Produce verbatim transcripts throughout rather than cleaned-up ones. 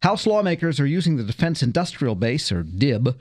House lawmakers are using the Defense Industrial Base, or D I B,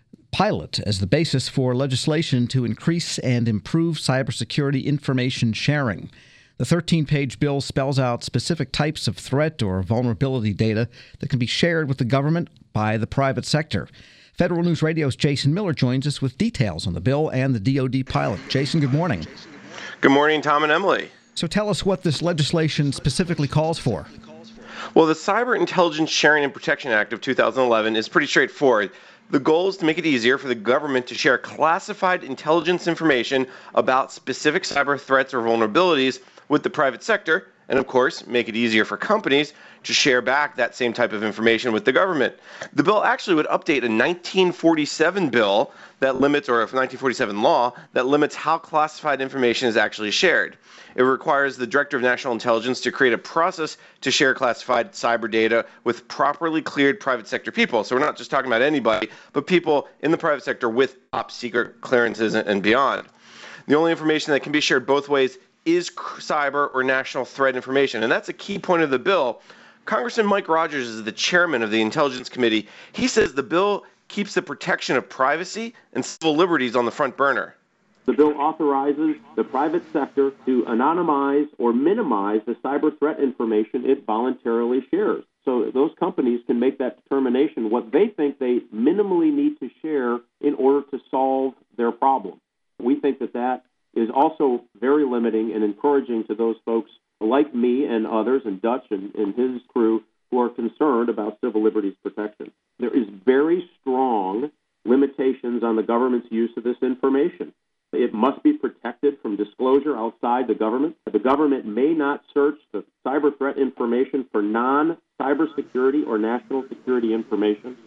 pilot as the basis for legislation to increase and improve cybersecurity information sharing. The thirteen-page bill spells out specific types of threat or vulnerability data that can be shared with the government by the private sector. Federal News Radio's Jason Miller joins us with details on the bill and the D O D pilot. Jason, good morning. Good morning, Tom and Emily. So tell us what this legislation specifically calls for. Well, the Cyber Intelligence Sharing and Protection Act of two thousand eleven is pretty straightforward. The goal is to make it easier for the government to share classified intelligence information about specific cyber threats or vulnerabilities with the private sector, and of course, make it easier for companies to share back that same type of information with the government. The bill actually would update a nineteen forty-seven bill that limits, or a nineteen forty-seven law that limits how classified information is actually shared. It requires the Director of National Intelligence to create a process to share classified cyber data with properly cleared private sector people. So we're not just talking about anybody, but people in the private sector with top secret clearances and beyond. The only information that can be shared both ways is cyber or national threat information, and that's a key point of the bill. Congressman Mike Rogers is the chairman of the Intelligence Committee. He says the bill keeps the protection of privacy and civil liberties on the front burner. The bill authorizes the private sector to anonymize or minimize the cyber threat information it voluntarily shares. So those companies can make that determination what they think they minimally need to share in order to solve their problem. We think that that is also very limiting and encouraging to those folks like me and others, and Dutch and, and his crew, who are concerned about civil liberties protection. There is very strong limitations on the government's use of this information. It must be protected from disclosure outside the government. The government may not search the cyber threat information for non-cybersecurity or national security information.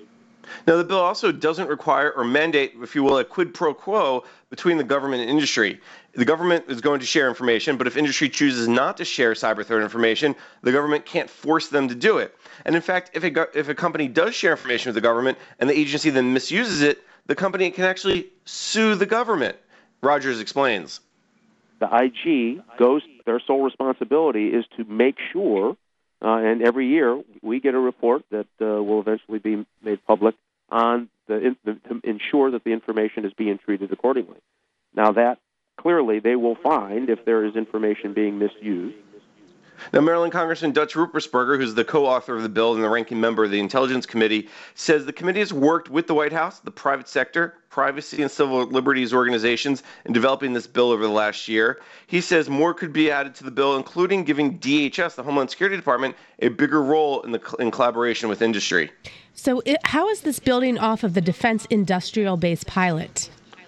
Now, the bill also doesn't require or mandate, if you will, a quid pro quo between the government and industry. The government is going to share information, but if industry chooses not to share cyber threat information, the government can't force them to do it. And in fact, if a, go- if a company does share information with the government and the agency then misuses it, the company can actually sue the government. Rogers explains. The I G goes, their sole responsibility is to make sure, uh, and every year we get a report that uh, will eventually be made public on the, the to ensure that the information is being treated accordingly. Now that clearly they will find if there is information being misused. Now, Maryland Congressman Dutch Ruppersberger, who's the co-author of the bill and the ranking member of the Intelligence Committee, says the committee has worked with the White House, the private sector, privacy and civil liberties organizations in developing this bill over the last year. He says more could be added to the bill, including giving D H S, the Homeland Security Department, a bigger role in the in collaboration with industry. So it, how is this building off of the Defense Industrial Base pilot?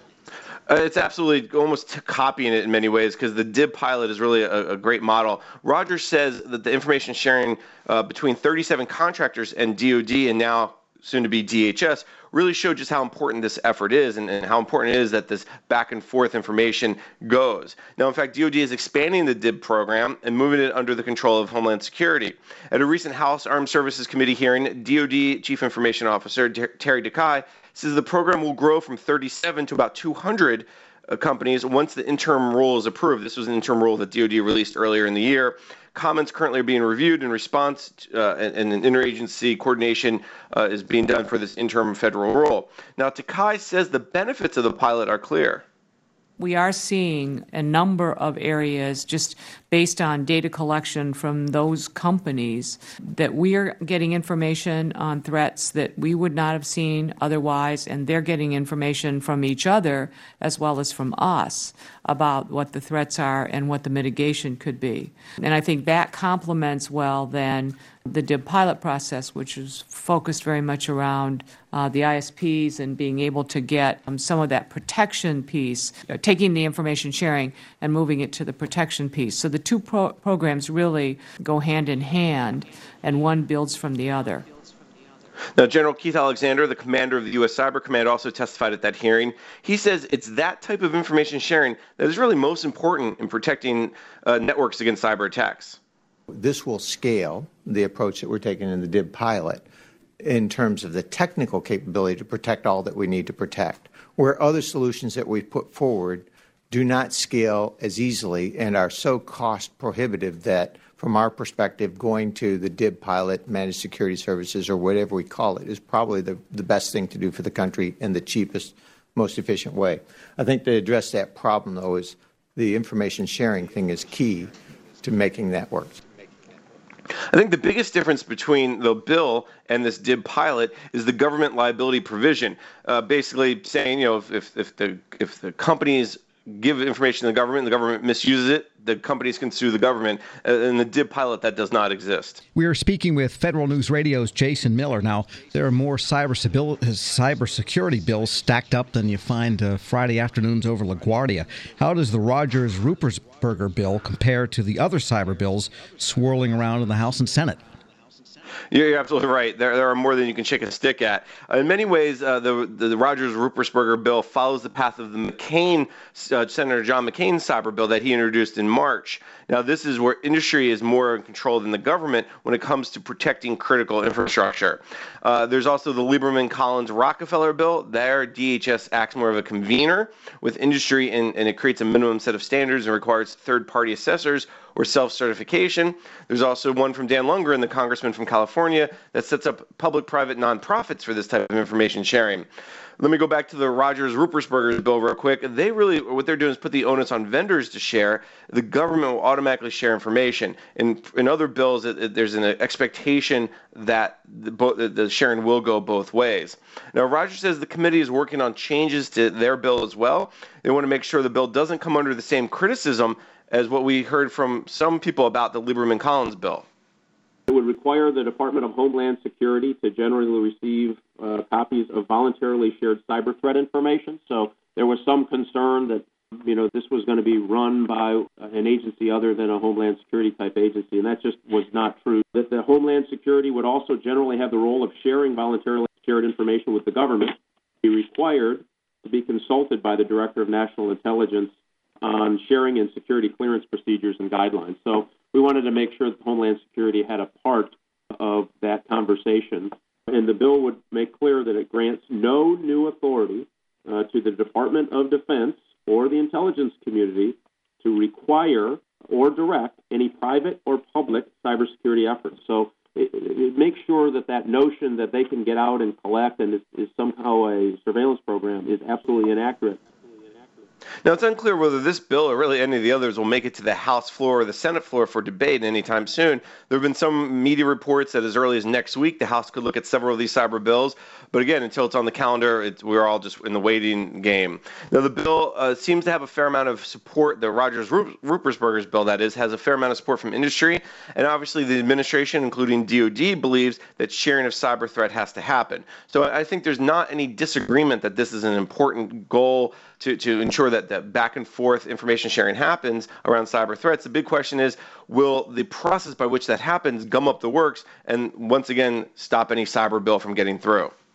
Uh, it's absolutely almost t- copying it in many ways, because the D I B pilot is really a, a great model. Rogers says that the information sharing uh, between thirty-seven contractors and D O D, and now soon to be D H S, really showed just how important this effort is, and, and how important it is that this back and forth information goes. Now, in fact, D O D is expanding the D I B program and moving it under the control of Homeland Security. At a recent House Armed Services Committee hearing, D O D Chief Information Officer Ter- Terry Takai says the program will grow from thirty-seven to about two hundred uh, companies once the interim rule is approved. This was an interim rule that D O D released earlier in the year. Comments currently are being reviewed in response, to, uh, and, and an interagency coordination uh, is being done for this interim federal rule. Now, Takai says the benefits of the pilot are clear. We are seeing a number of areas just based on data collection from those companies that we are getting information on threats that we would not have seen otherwise, and they're getting information from each other as well as from us about what the threats are and what the mitigation could be. And I think that complements well then the D I B pilot process, which is focused very much around uh, the I S Ps and being able to get um, some of that protection piece, uh, taking the information sharing and moving it to the protection piece. So the two pro- programs really go hand in hand, and one builds from the other. Now, General Keith Alexander, the commander of the U S Cyber Command, also testified at that hearing. He says it's that type of information sharing that is really most important in protecting uh, networks against cyber attacks. This will scale the approach that we're taking in the D I B pilot in terms of the technical capability to protect all that we need to protect, where other solutions that we've put forward do not scale as easily and are so cost prohibitive that from our perspective, going to the D I B pilot, managed security services, or whatever we call it, is probably the, the best thing to do for the country and the cheapest, most efficient way. I think to address that problem, though, is the information sharing thing is key to making that work. I think the biggest difference between the bill and this D I B pilot is the government liability provision, uh, basically saying, you know, if, if, if the if the companies give information to the government, the government misuses it, the companies can sue the government. Uh, in the D I B pilot, that does not exist. We are speaking with Federal News Radio's Jason Miller. Now, there are more cyber cybersecurity bills stacked up than you find uh, Friday afternoons over LaGuardia. How does the Rogers-Ruppersberger bill compare to the other cyber bills swirling around in the House and Senate? You're absolutely right. There, there are more than you can shake a stick at. Uh, in many ways, uh, the, the, the Rogers-Ruppersberger bill follows the path of the McCain, uh, Senator John McCain's cyber bill that he introduced in March. Now, this is where industry is more in control than the government when it comes to protecting critical infrastructure. Uh, there's also the Lieberman-Collins-Rockefeller bill. There, D H S acts more of a convener with industry, and, and it creates a minimum set of standards and requires third-party assessors or self-certification. There's also one from Dan Lungren, the congressman from California, that sets up public-private nonprofits for this type of information sharing. Let me go back to the Rogers-Ruppersberger bill real quick. They really, what they're doing is put the onus on vendors to share. The government will automatically share information. In, in other bills, it, it, there's an expectation that the, the, the sharing will go both ways. Now, Rogers says the committee is working on changes to their bill as well. They want to make sure the bill doesn't come under the same criticism as what we heard from some people about the Lieberman-Collins bill. It would require the Department of Homeland Security to generally receive uh, copies of voluntarily shared cyber threat information. So there was some concern that, you know, this was going to be run by an agency other than a Homeland Security type agency, and that just was not true. That the Homeland Security would also generally have the role of sharing voluntarily shared information with the government, be required to be consulted by the Director of National Intelligence on sharing and security clearance procedures and guidelines. So we wanted to make sure that Homeland Security had a part of that conversation. And the bill would make clear that it grants no new authority uh, to the Department of Defense or the intelligence community to require or direct any private or public cybersecurity efforts. So it, it makes sure that that notion that they can get out and collect and is, is somehow a surveillance program is absolutely inaccurate. Now, it's unclear whether this bill or really any of the others will make it to the House floor or the Senate floor for debate anytime soon. There have been some media reports that as early as next week, the House could look at several of these cyber bills. But again, until it's on the calendar, it's, we're all just in the waiting game. Now, the bill uh, seems to have a fair amount of support. The Rogers-Ruppersberger's bill, that is, has a fair amount of support from industry. And obviously, the administration, including D O D, believes that sharing of cyber threat has to happen. So I think there's not any disagreement that this is an important goal to, to ensure that that back and forth information sharing happens around cyber threats. The big question is, will the process by which that happens gum up the works and once again stop any cyber bill from getting through?